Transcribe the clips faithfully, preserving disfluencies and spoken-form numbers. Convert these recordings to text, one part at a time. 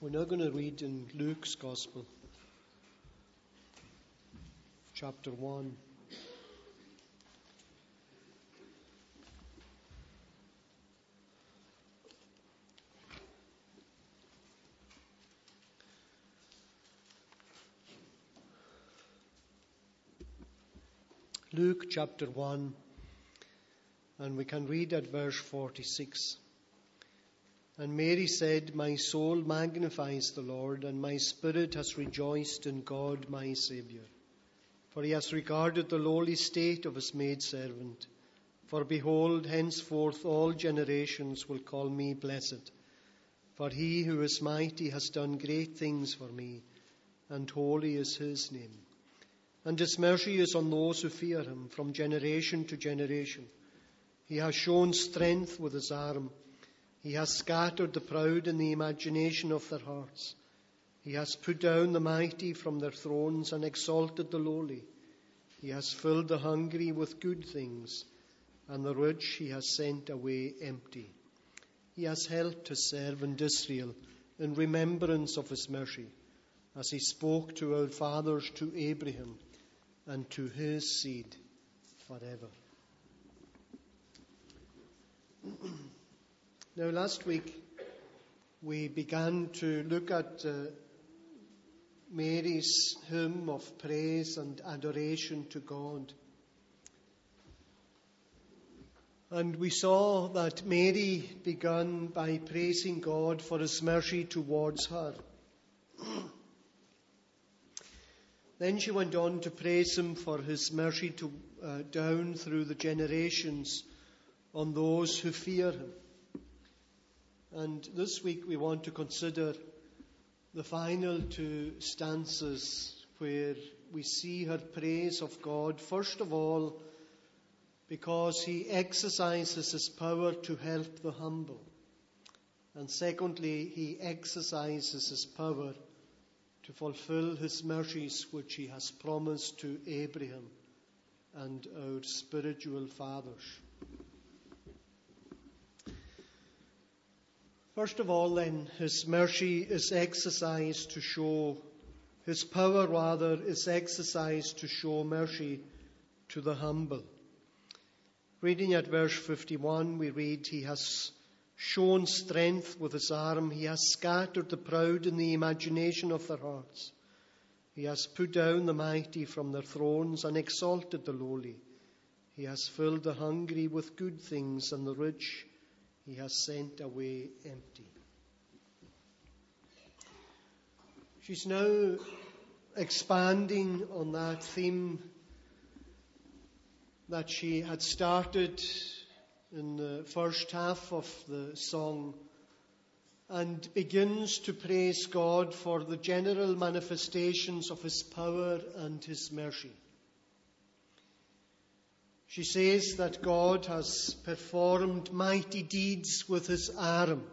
We're now going to read in Luke's Gospel, chapter one. Luke chapter one, and we can read at verse forty-six. And Mary said, "My soul magnifies the Lord, and my spirit has rejoiced in God my Saviour. For he has regarded the lowly state of his maidservant. For behold, henceforth all generations will call me blessed. For he who is mighty has done great things for me, and holy is his name. And his mercy is on those who fear him from generation to generation. He has shown strength with his arm. He has scattered the proud in the imagination of their hearts. He has put down the mighty from their thrones and exalted the lowly. He has filled the hungry with good things, and the rich he has sent away empty. He has helped his servant Israel in remembrance of his mercy, as he spoke to our fathers, to Abraham, and to his seed forever." Now, last week we began to look at uh, Mary's hymn of praise and adoration to God. And we saw that Mary began by praising God for his mercy towards her. Then she went on to praise him for his mercy to, uh, down through the generations on those who fear him. And this week we want to consider the final two stanzas where we see her praise of God, first of all, because he exercises his power to help the humble. And secondly, he exercises his power to fulfill his mercies which he has promised to Abraham and our spiritual fathers. First of all, then, his mercy is exercised to show, his power rather is exercised to show mercy to the humble. Reading at verse fifty-one, we read, "He has shown strength with his arm. He has scattered the proud in the imagination of their hearts. He has put down the mighty from their thrones and exalted the lowly. He has filled the hungry with good things, and the rich he has sent away empty." She's now expanding on that theme that she had started in the first half of the song, and begins to praise God for the general manifestations of his power and his mercy. She says that God has performed mighty deeds with his arm.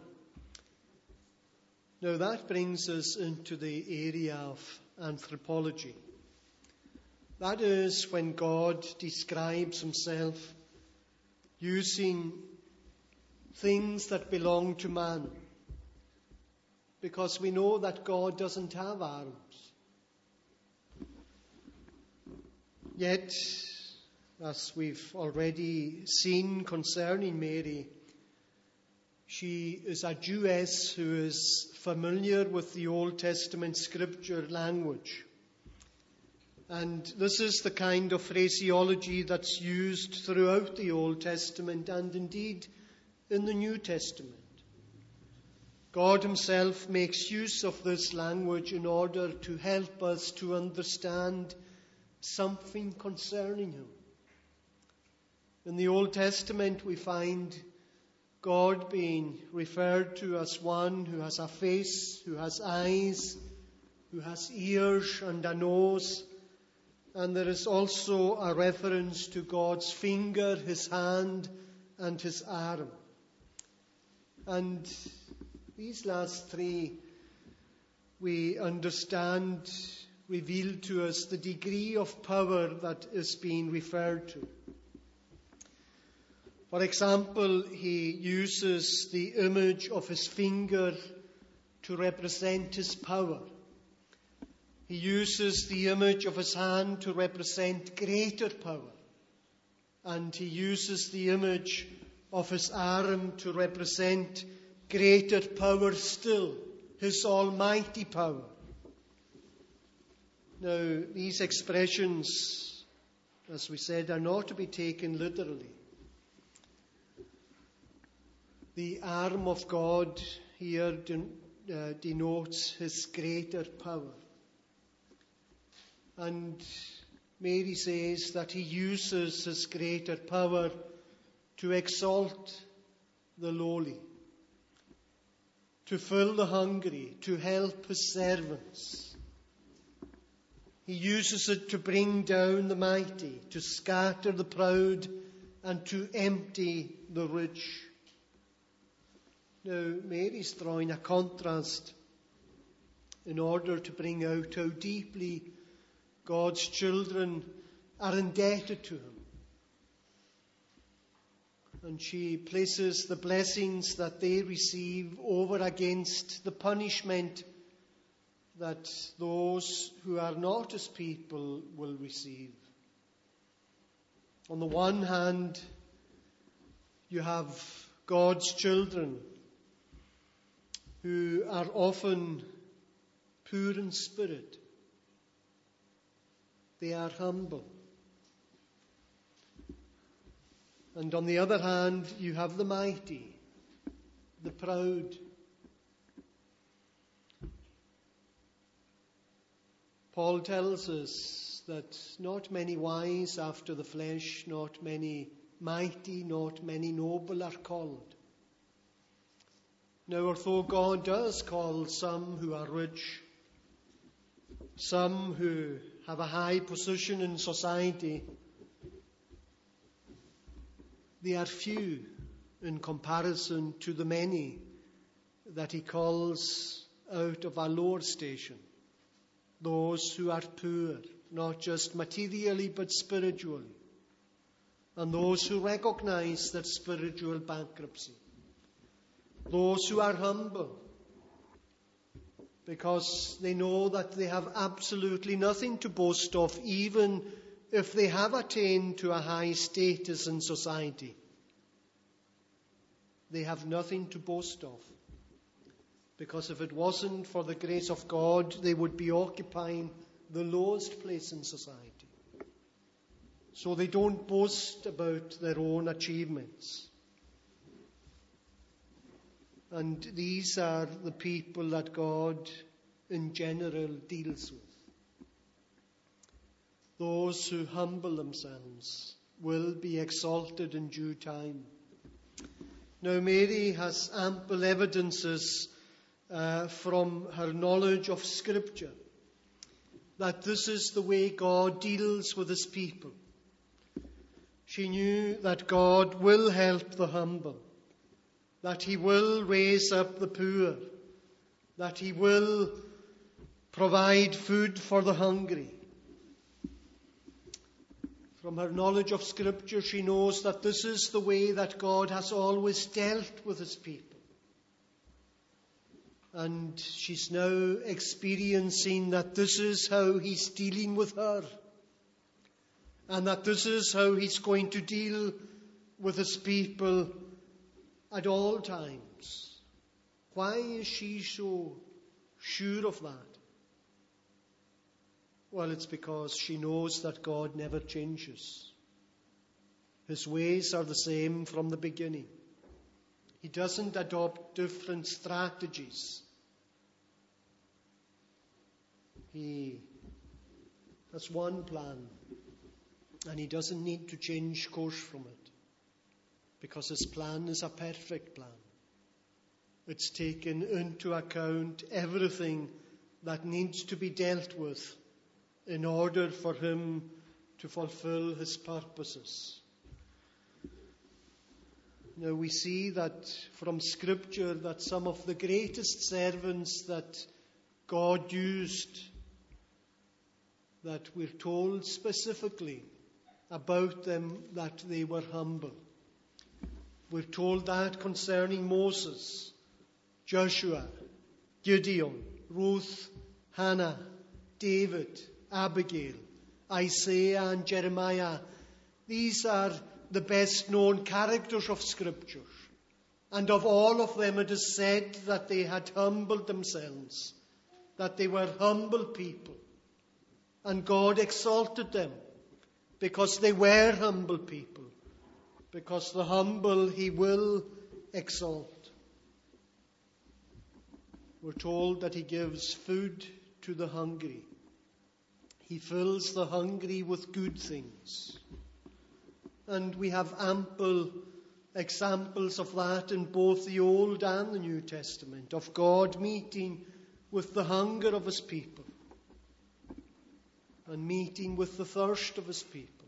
Now that brings us into the area of anthropology. That is when God describes himself using things that belong to man. Because we know that God doesn't have arms. Yet, as we've already seen concerning Mary, she is a Jewess who is familiar with the Old Testament scripture language. And this is the kind of phraseology that's used throughout the Old Testament and indeed in the New Testament. God himself makes use of this language in order to help us to understand something concerning him. In the Old Testament, we find God being referred to as one who has a face, who has eyes, who has ears and a nose. And there is also a reference to God's finger, his hand, and his arm. And these last three, we understand, reveal to us the degree of power that is being referred to. For example, he uses the image of his finger to represent his power. He uses the image of his hand to represent greater power. And he uses the image of his arm to represent greater power still, his almighty power. Now, these expressions, as we said, are not to be taken literally. The arm of God here den- uh, denotes his greater power. And Mary says that he uses his greater power to exalt the lowly, to fill the hungry, to help his servants. He uses it to bring down the mighty, to scatter the proud, and to empty the rich. Now, Mary's drawing a contrast in order to bring out how deeply God's children are indebted to him. And she places the blessings that they receive over against the punishment that those who are not his people will receive. On the one hand, you have God's children who are often poor in spirit. They are humble. And on the other hand, you have the mighty, the proud. Paul tells us that not many wise after the flesh, not many mighty, not many noble are called. Now, although God does call some who are rich, some who have a high position in society, they are few in comparison to the many that he calls out of a lower station. Those who are poor, not just materially but spiritually. And those who recognize their spiritual bankruptcy. Those who are humble because they know that they have absolutely nothing to boast of, even if they have attained to a high status in society. They have nothing to boast of. Because if it wasn't for the grace of God, they would be occupying the lowest place in society. So they don't boast about their own achievements. And these are the people that God in general deals with. Those who humble themselves will be exalted in due time. Now, Mary has ample evidences uh, from her knowledge of Scripture that this is the way God deals with his people. She knew that God will help the humble, that he will raise up the poor, that he will provide food for the hungry. From her knowledge of Scripture, she knows that this is the way that God has always dealt with his people. And she's now experiencing that this is how he's dealing with her. And that this is how he's going to deal with his people at all times. Why is she so sure of that? Well, it's because she knows that God never changes. His ways are the same from the beginning. He doesn't adopt different strategies. He has one plan, and he doesn't need to change course from it, because his plan is a perfect plan. It's taken into account everything that needs to be dealt with in order for him to fulfill his purposes. Now we see that from Scripture that some of the greatest servants that God used, that we're told specifically about them that they were humble. We're told that concerning Moses, Joshua, Gideon, Ruth, Hannah, David, Abigail, Isaiah and Jeremiah. These are the best known characters of Scripture. And of all of them it is said that they had humbled themselves, that they were humble people. And God exalted them because they were humble people. Because the humble He will exalt. We're told that He gives food to the hungry. He fills the hungry with good things. And we have ample examples of that in both the Old and the New Testament, of God meeting with the hunger of His people and meeting with the thirst of His people.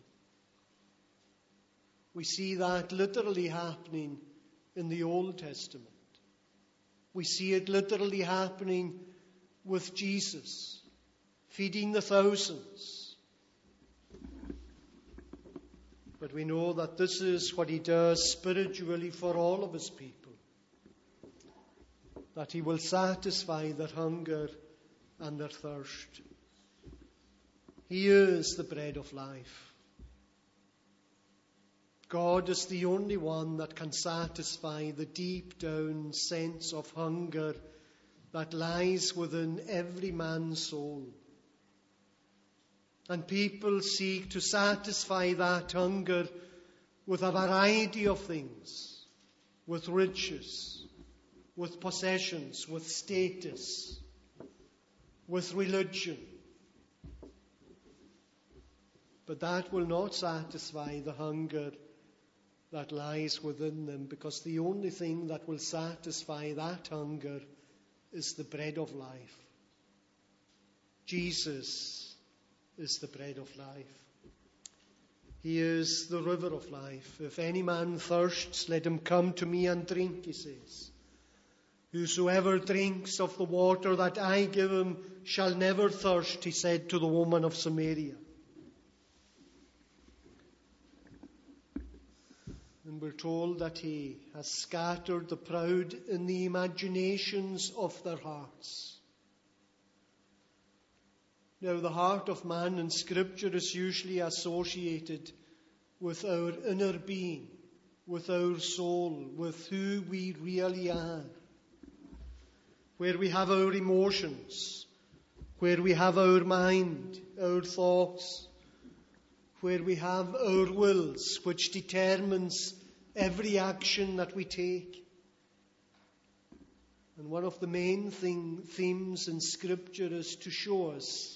We see that literally happening in the Old Testament. We see it literally happening with Jesus, feeding the thousands. But we know that this is what He does spiritually for all of His people. That He will satisfy their hunger and their thirst. He is the bread of life. God is the only one that can satisfy the deep down sense of hunger that lies within every man's soul. And people seek to satisfy that hunger with a variety of things, with riches, with possessions, with status, with religion. But that will not satisfy the hunger that lies within them, because the only thing that will satisfy that hunger is the bread of life. Jesus is the bread of life. He is the river of life. If any man thirsts, let him come to me and drink, He says. Whosoever drinks of the water that I give him shall never thirst, He said to the woman of Samaria. And we're told that He has scattered the proud in the imaginations of their hearts. Now, the heart of man in Scripture is usually associated with our inner being, with our soul, with who we really are. Where we have our emotions, where we have our mind, our thoughts, where we have our wills, which determines every action that we take. And one of the main thing, themes in Scripture is to show us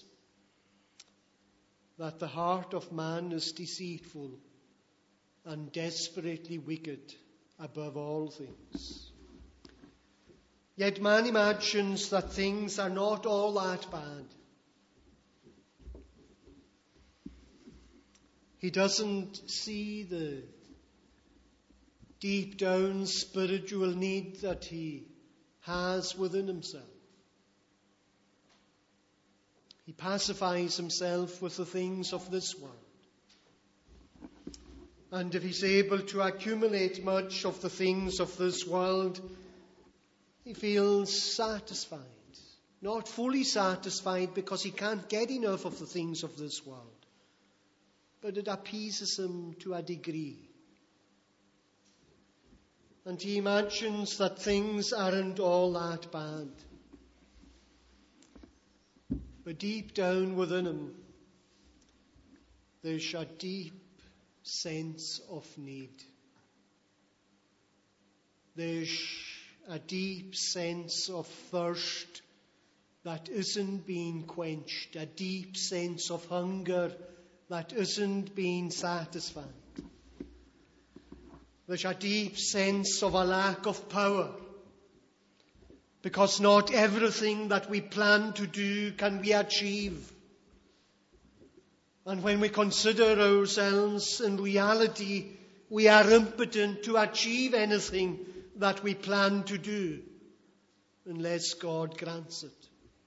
that the heart of man is deceitful and desperately wicked above all things. Yet man imagines that things are not all that bad. He doesn't see the deep down spiritual need that he has within himself. He pacifies himself with the things of this world. And if he's able to accumulate much of the things of this world, he feels satisfied. Not fully satisfied because he can't get enough of the things of this world. But it appeases him to a degree. And he imagines that things aren't all that bad. But deep down within him, there's a deep sense of need. There's a deep sense of thirst that isn't being quenched. A deep sense of hunger that isn't being satisfied. There's a deep sense of a lack of power. Because not everything that we plan to do can we achieve. And when we consider ourselves, in reality, we are impotent to achieve anything that we plan to do, unless God grants it.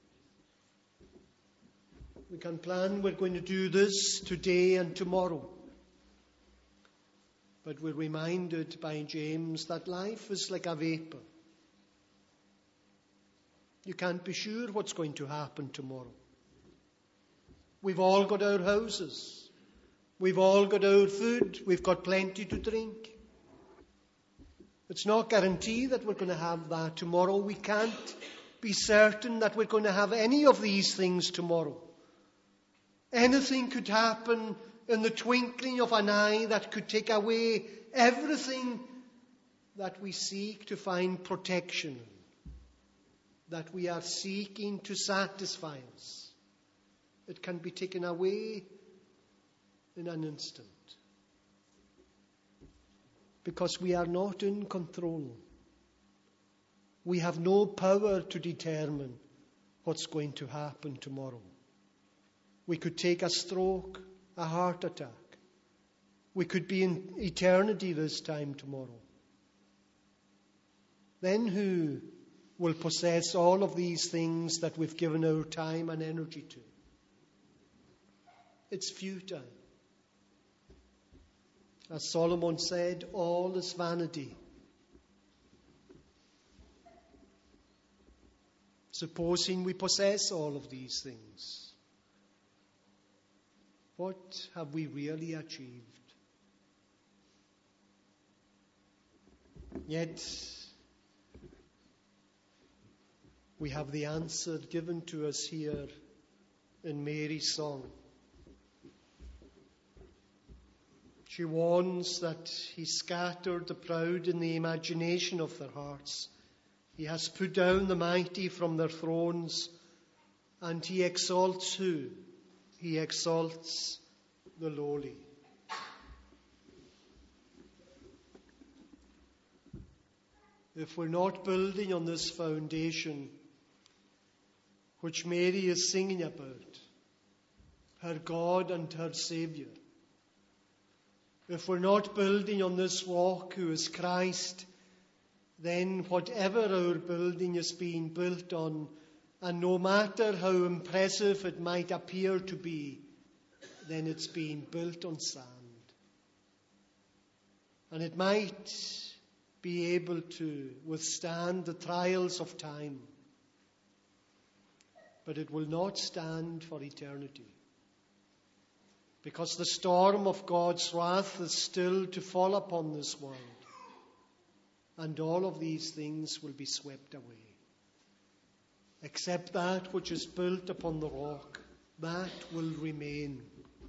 We can plan we're going to do this today and tomorrow. But we're reminded by James that life is like a vapor. You can't be sure what's going to happen tomorrow. We've all got our houses. We've all got our food. We've got plenty to drink. It's not guaranteed that we're going to have that tomorrow. We can't be certain that we're going to have any of these things tomorrow. Anything could happen in the twinkling of an eye that could take away everything that we seek to find protection in, that we are seeking to satisfy us. It can be taken away in an instant. Because we are not in control. We have no power to determine what's going to happen tomorrow. We could take a stroke, a heart attack. We could be in eternity this time tomorrow. Then who will possess all of these things that we've given our time and energy to? It's futile. As Solomon said, all is vanity. Supposing we possess all of these things, what have we really achieved? Yet, we have the answer given to us here in Mary's song. She warns that he scattered the proud in the imagination of their hearts. He has put down the mighty from their thrones, and he exalts who? He exalts the lowly. If we're not building on this foundation which Mary is singing about, her God and her Saviour, if we're not building on this rock who is Christ, then whatever our building is being built on, and no matter how impressive it might appear to be, then it's being built on sand. And it might be able to withstand the trials of time, but it will not stand for eternity. Because the storm of God's wrath is still to fall upon this world. And all of these things will be swept away. Except that which is built upon the rock, that will remain.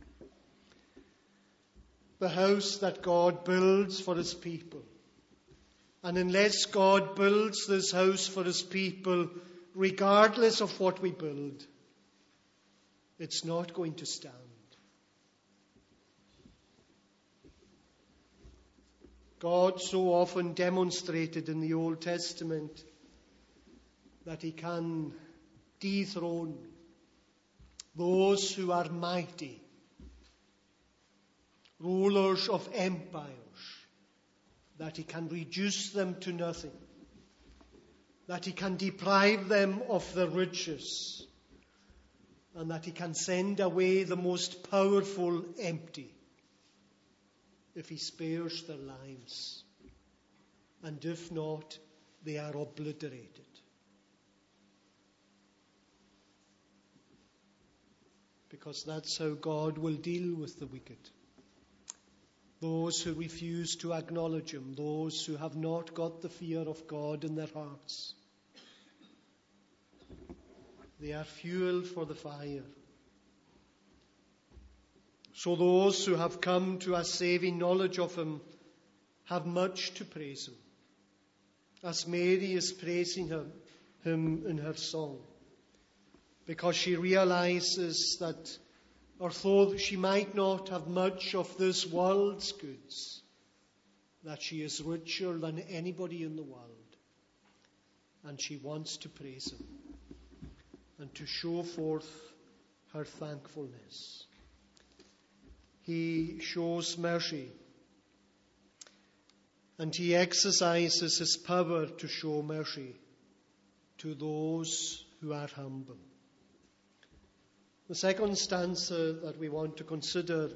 The house that God builds for his people. And unless God builds this house for his people, regardless of what we build, it's not going to stand. God so often demonstrated in the Old Testament that he can dethrone those who are mighty, rulers of empires, that he can reduce them to nothing, that he can deprive them of their riches, and that he can send away the most powerful empty, if he spares their lives. And if not, they are obliterated. Because that's how God will deal with the wicked. Those who refuse to acknowledge him, those who have not got the fear of God in their hearts. They are fuel for the fire. So those who have come to a saving knowledge of him have much to praise him, as Mary is praising him, him in her song, because she realizes that although she might not have much of this world's goods, that she is richer than anybody in the world, and she wants to praise him and to show forth her thankfulness. He shows mercy, and he exercises his power to show mercy to those who are humble. The second stanza that we want to consider,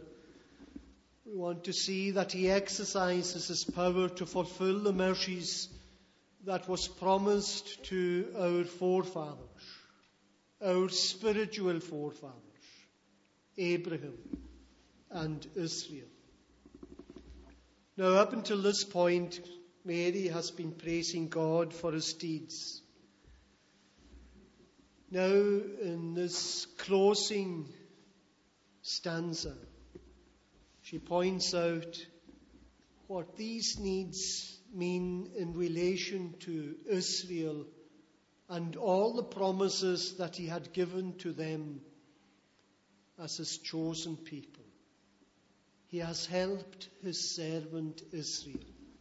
we want to see that he exercises his power to fulfill the mercies that was promised to our forefathers, our spiritual forefathers, Abraham and Israel. Now, up until this point, Mary has been praising God for his deeds. Now, in this closing stanza, she points out what these needs mean in relation to Israel and all the promises that he had given to them as his chosen people. He has helped his servant Israel.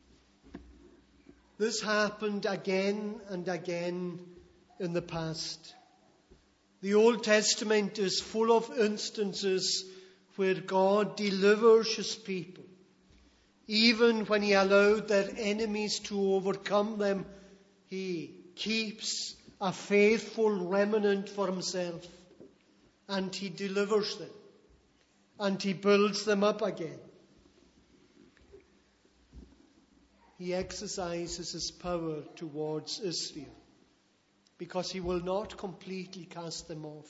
This happened again and again in the past. The Old Testament is full of instances where God delivers his people. Even when he allowed their enemies to overcome them, he keeps a faithful remnant for himself, and he delivers them, and he builds them up again. He exercises his power towards Israel because he will not completely cast them off.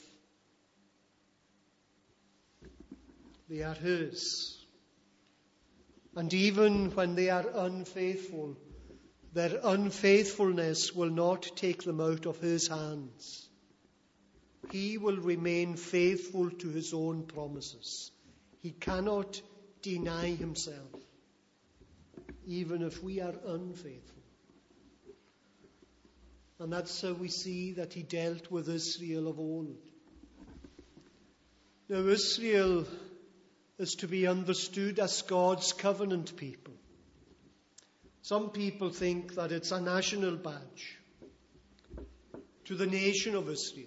They are his. And even when they are unfaithful, their unfaithfulness will not take them out of his hands. He will remain faithful to his own promises. He cannot deny himself, even if we are unfaithful. And that's how we see that he dealt with Israel of old. Now, Israel is to be understood as God's covenant people. Some people think that it's a national badge to the nation of Israel.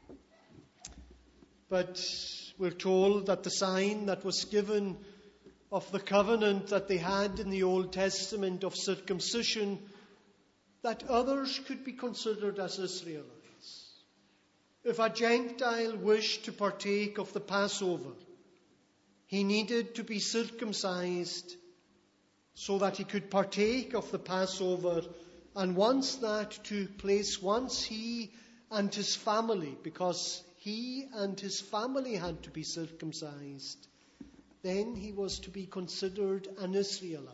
But we're told that the sign that was given of the covenant that they had in the Old Testament of circumcision, that others could be considered as Israelites. If a Gentile wished to partake of the Passover, he needed to be circumcised so that he could partake of the Passover. And once that took place, once he and his family, because he and his family had to be circumcised, then he was to be considered an Israelite.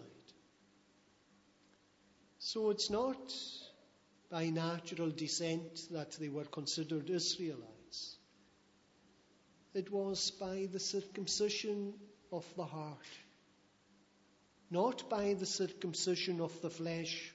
So it's not by natural descent that they were considered Israelites. It was by the circumcision of the heart, not by the circumcision of the flesh.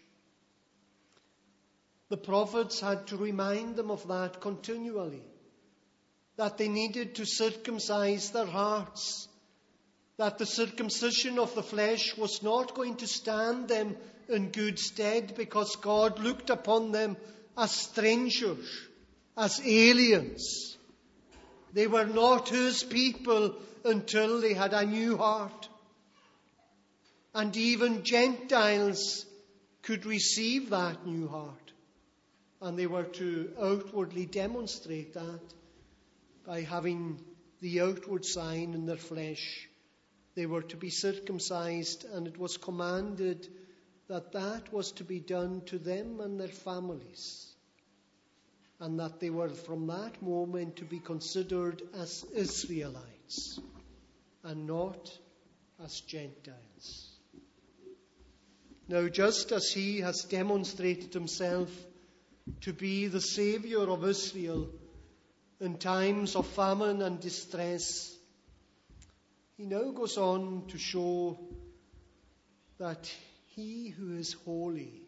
The prophets had to remind them of that continually, that they needed to circumcise their hearts, that the circumcision of the flesh was not going to stand them in good stead because God looked upon them as strangers, as aliens. They were not his people until they had a new heart. And even Gentiles could receive that new heart. And they were to outwardly demonstrate that by having the outward sign in their flesh. They were to be circumcised, and it was commanded that that was to be done to them and their families. And that they were from that moment to be considered as Israelites and not as Gentiles. Now, just as he has demonstrated himself to be the Saviour of Israel in times of famine and distress, he now goes on to show that he who is holy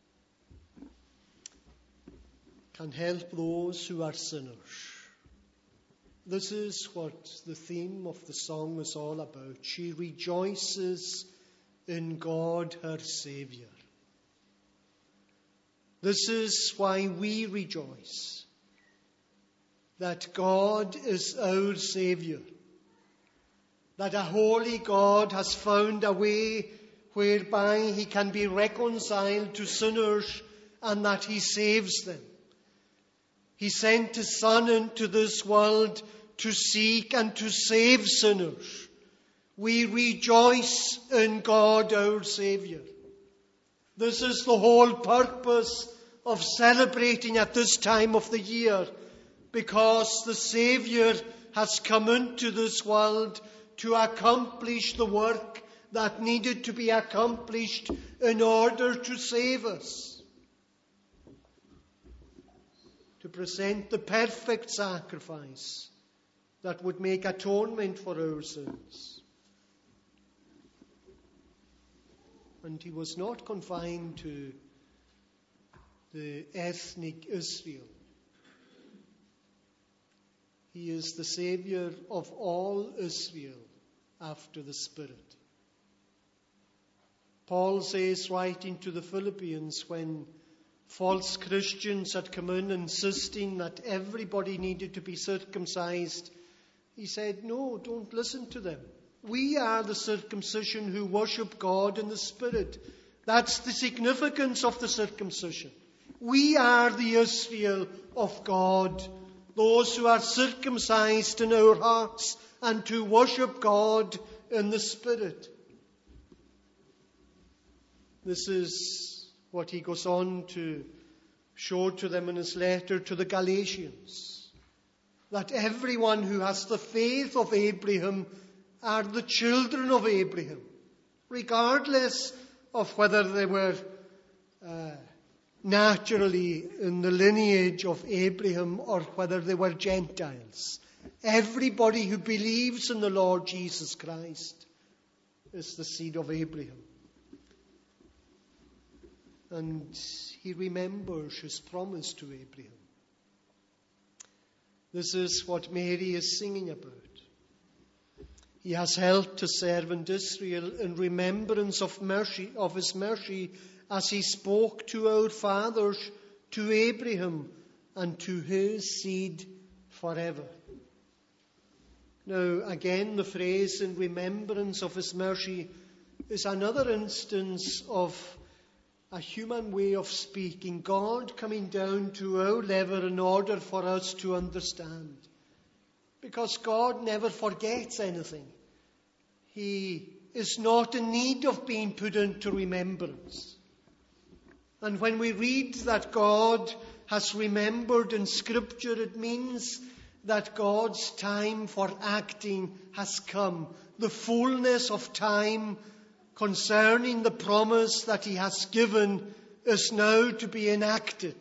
can help those who are sinners. This is what the theme of the song is all about. She rejoices in God her Saviour. This is why we rejoice, that God is our Saviour, that a holy God has found a way whereby he can be reconciled to sinners and that he saves them. He sent his Son into this world to seek and to save sinners. We rejoice in God our Saviour. This is the whole purpose of celebrating at this time of the year, because the Saviour has come into this world to accomplish the work that needed to be accomplished in order to save us. To present the perfect sacrifice that would make atonement for our sins. And he was not confined to the ethnic Israel. He is the Saviour of all Israel after the Spirit. Paul says, writing to the Philippians, when false Christians had come in insisting that everybody needed to be circumcised, he said, no, don't listen to them. We are the circumcision who worship God in the Spirit. That's the significance of the circumcision. We are the Israel of God, those who are circumcised in our hearts and to worship God in the Spirit. This is what he goes on to show to them in his letter to the Galatians, that everyone who has the faith of Abraham are the children of Abraham, regardless of whether they were uh, naturally in the lineage of Abraham or whether they were Gentiles. Everybody who believes in the Lord Jesus Christ is the seed of Abraham. And he remembers his promise to Abraham. This is what Mary is singing about. He has helped his servant Israel in remembrance of mercy, of his mercy, as he spoke to our fathers, to Abraham, and to his seed forever. Now, again, the phrase in remembrance of his mercy is another instance of a human way of speaking. God coming down to our level in order for us to understand. Because God never forgets anything. He is not in need of being put into remembrance. And when we read that God has remembered in Scripture, it means that God's time for acting has come. The fullness of time concerning the promise that he has given is now to be enacted.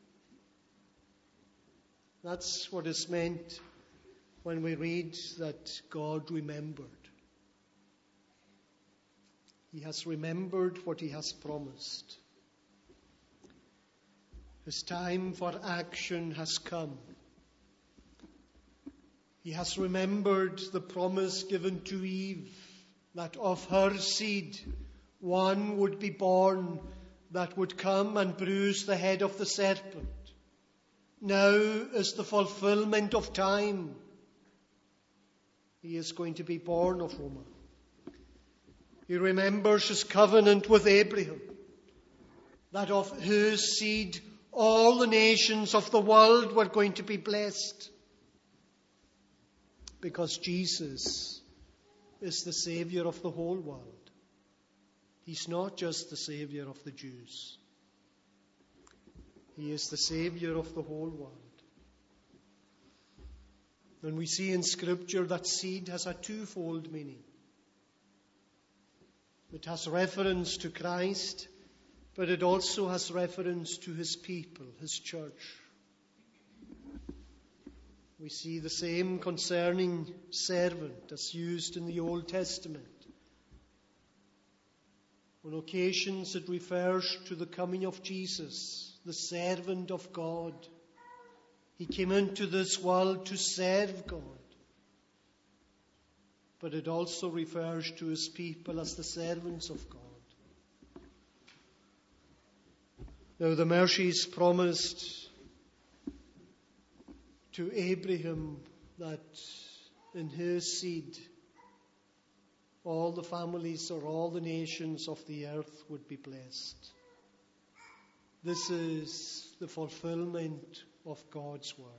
That's what is meant when we read that God remembered. He has remembered what he has promised. His time for action has come. He has remembered the promise given to Eve, that of her seed one would be born that would come and bruise the head of the serpent. Now is the fulfillment of time. He is going to be born of woman. He remembers his covenant with Abraham, that of his seed all the nations of the world were going to be blessed. Because Jesus is the Saviour of the whole world. He's not just the Saviour of the Jews. He is the Saviour of the whole world. And we see in Scripture that seed has a twofold meaning. It has reference to Christ, but it also has reference to his people, his church. We see the same concerning servant as used in the Old Testament. On occasions it refers to the coming of Jesus, the servant of God. He came into this world to serve God. But it also refers to his people as the servants of God. Now the mercies promised to Abraham that in his seed all the families or all the nations of the earth would be blessed. This is the fulfillment of God's word.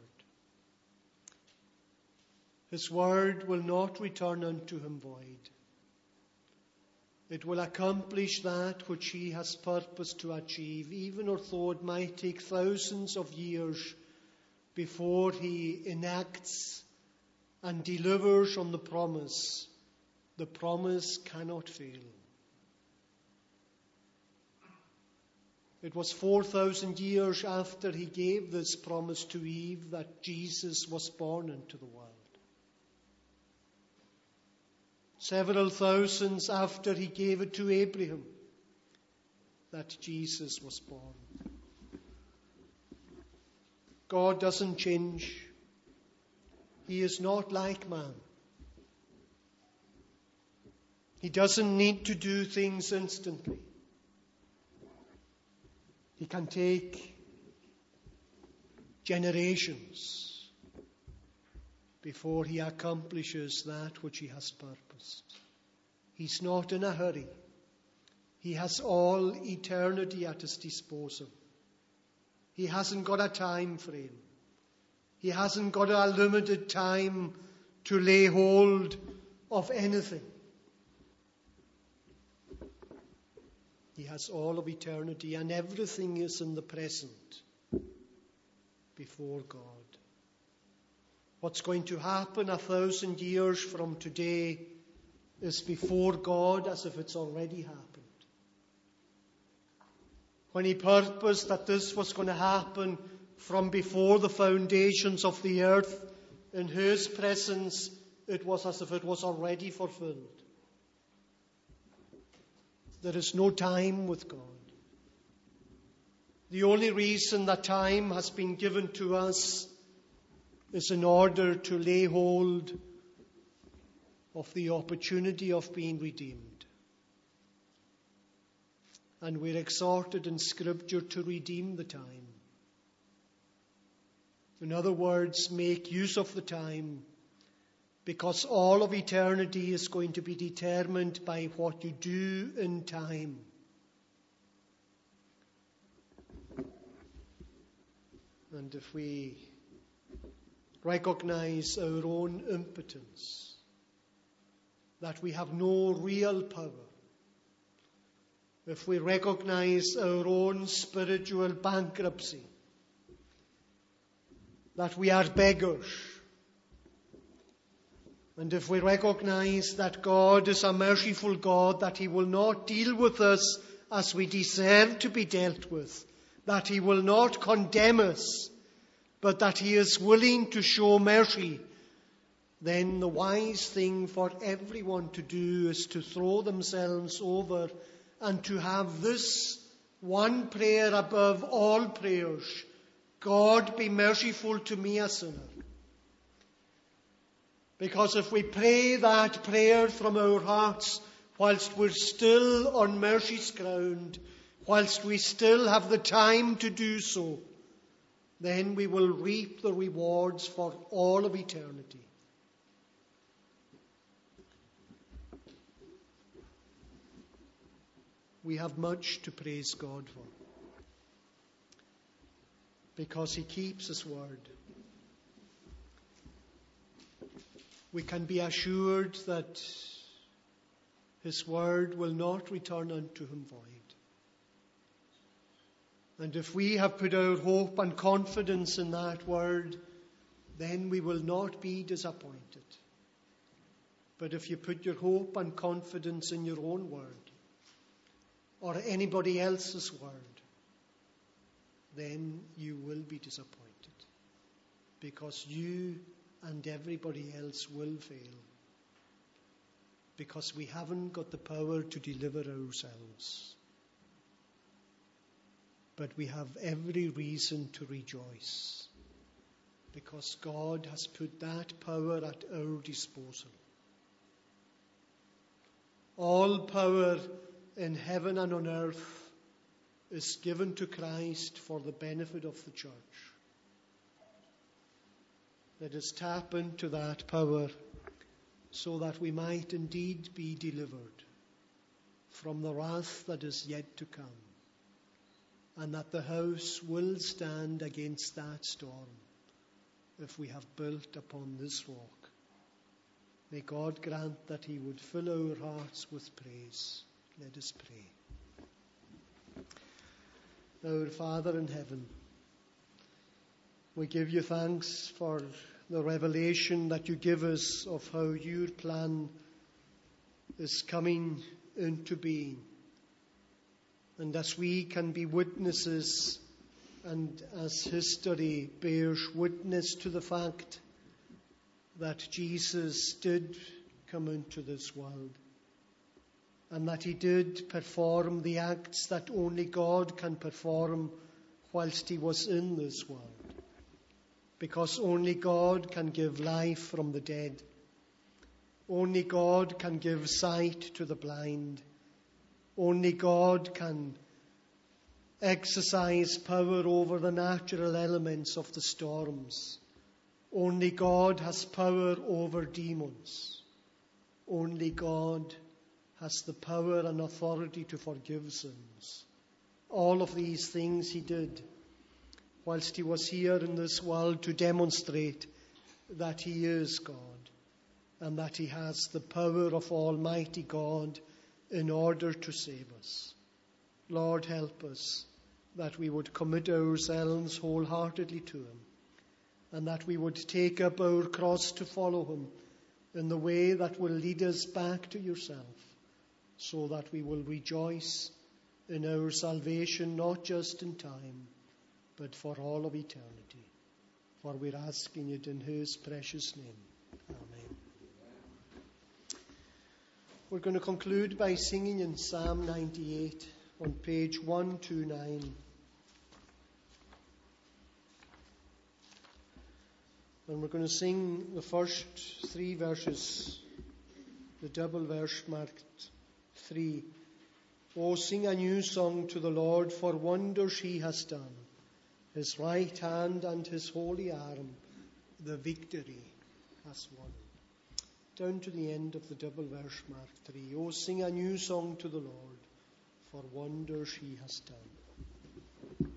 His word will not return unto him void. It will accomplish that which He has purposed to achieve, even although it might take thousands of years before He enacts and delivers on the promise. The promise cannot fail. It was four thousand years after He gave this promise to Eve that Jesus was born into the world. Several thousands after He gave it to Abraham that Jesus was born. God doesn't change. He is not like man. He doesn't need to do things instantly. He can take generations before He accomplishes that which He has purposed. He's not in a hurry. He has all eternity at His disposal. He hasn't got a time frame. He hasn't got a limited time to lay hold of anything. He has all of eternity, and everything is in the present before God. What's going to happen a thousand years from today is before God as if it's already happened. When He purposed that this was going to happen from before the foundations of the earth, in His presence, it was as if it was already fulfilled. There is no time with God. The only reason that time has been given to us is in order to lay hold of the opportunity of being redeemed. And we're exhorted in Scripture to redeem the time. In other words, make use of the time, because all of eternity is going to be determined by what you do in time. And if we recognize our own impotence, that we have no real power, if we recognize our own spiritual bankruptcy, that we are beggars, and if we recognize that God is a merciful God, that He will not deal with us as we deserve to be dealt with, that He will not condemn us, but that He is willing to show mercy, then the wise thing for everyone to do is to throw themselves over and to have this one prayer above all prayers: God, be merciful to me, a sinner. Because if we pray that prayer from our hearts whilst we're still on mercy's ground, whilst we still have the time to do so, then we will reap the rewards for all of eternity. We have much to praise God for, because He keeps His word. We can be assured that His word will not return unto Him void. And if we have put our hope and confidence in that word, then we will not be disappointed. But if you put your hope and confidence in your own word, or anybody else's word, then you will be disappointed, because you and everybody else will fail, because we haven't got the power to deliver ourselves. But we have every reason to rejoice, because God has put that power at our disposal. All power in heaven and on earth is given to Christ for the benefit of the church. Let us tap into that power so that we might indeed be delivered from the wrath that is yet to come, and that the house will stand against that storm if we have built upon this rock. May God grant that He would fill our hearts with praise Let us pray. Our Father in heaven, we give you thanks for the revelation that you give us of how your plan is coming into being. And as we can be witnesses, and as history bears witness to the fact that Jesus did come into this world, and that he did perform the acts that only God can perform whilst he was in this world. Because only God can give life from the dead. Only God can give sight to the blind. Only God can exercise power over the natural elements of the storms. Only God has power over demons. Only God has the power and authority to forgive sins. All of these things he did whilst he was here in this world to demonstrate that he is God and that he has the power of Almighty God in order to save us. Lord, help us that we would commit ourselves wholeheartedly to him, and that we would take up our cross to follow him in the way that will lead us back to yourself, so that we will rejoice in our salvation, not just in time, but for all of eternity. For we're asking it in his precious name. Amen. We're going to conclude by singing in Psalm ninety-eight on page one twenty-nine. And we're going to sing the first three verses, the double verse marked three. Oh, sing a new song to the Lord, for wonders he has done. His right hand and his holy arm, the victory has won. Down to the end of the double verse marked three. Oh, sing a new song to the Lord, for wonders he has done.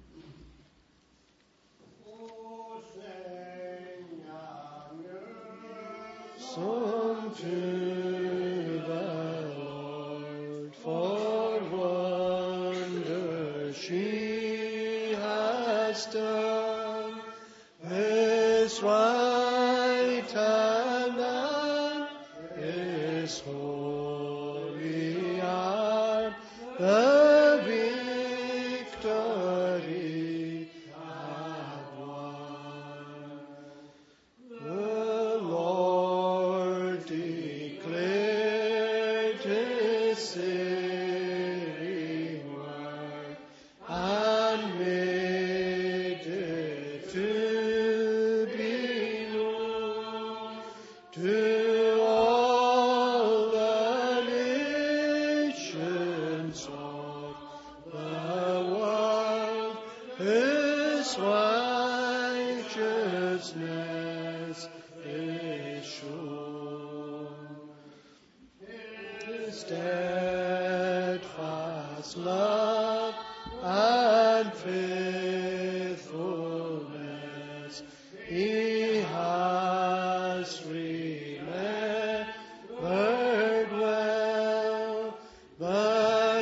Oh, sing a new song to the Lord, for wonders he has done. His right hand and his holy arm, the victory had won. The Lord declared his saving word and made it to be known to all the nations of the world. His righteousness is shown. His steadfast love and faithfulness he has remembered well. The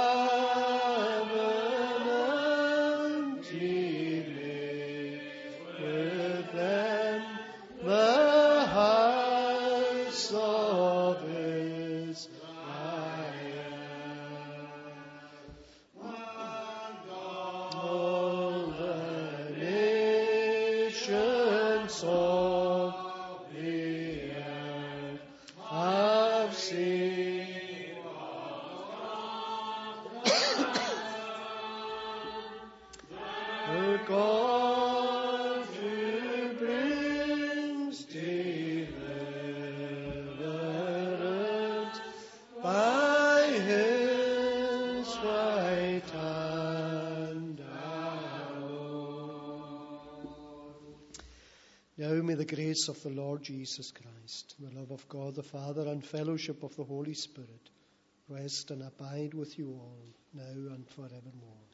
covenant he made with them, the house of his all the nations of the earth have seen the God who brings deliverance by his right hand alone. Now may the grace of the Lord Jesus Christ, the love of God the Father, and fellowship of the Holy Spirit rest and abide with you all, now and forevermore.